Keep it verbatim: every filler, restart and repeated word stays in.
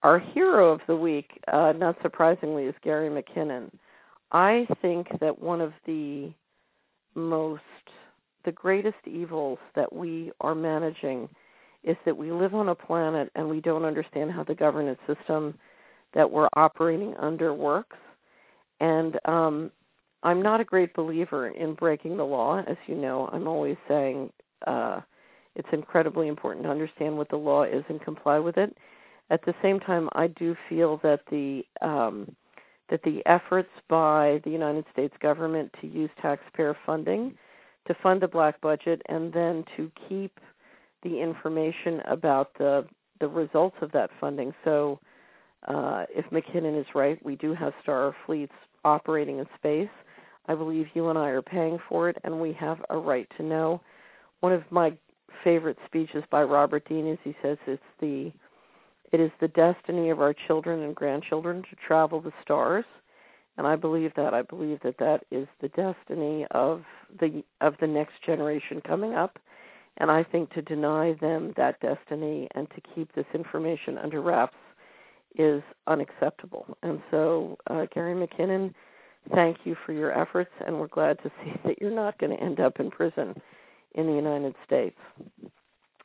our hero of the week, uh, not surprisingly, is Gary McKinnon. I think that one of the most, the greatest evils that we are managing is that we live on a planet and we don't understand how the governance system that we're operating under works. And um, I'm not a great believer in breaking the law. As you know, I'm always saying uh, it's incredibly important to understand what the law is and comply with it. At the same time, I do feel that the um, that the efforts by the United States government to use taxpayer funding to fund the black budget and then to keep the information about the the results of that funding. So uh, if McKinnon is right, we do have star fleets operating in space. I believe you and I are paying for it, and we have a right to know. One of my favorite speeches by Robert Dean is he says it's the it is the destiny of our children and grandchildren to travel the stars, and I believe that. I believe that that is the destiny of the of the next generation coming up, and I think to deny them that destiny and to keep this information under wraps is unacceptable. And so, uh, Gary McKinnon, thank you for your efforts, and we're glad to see that you're not going to end up in prison in the United States.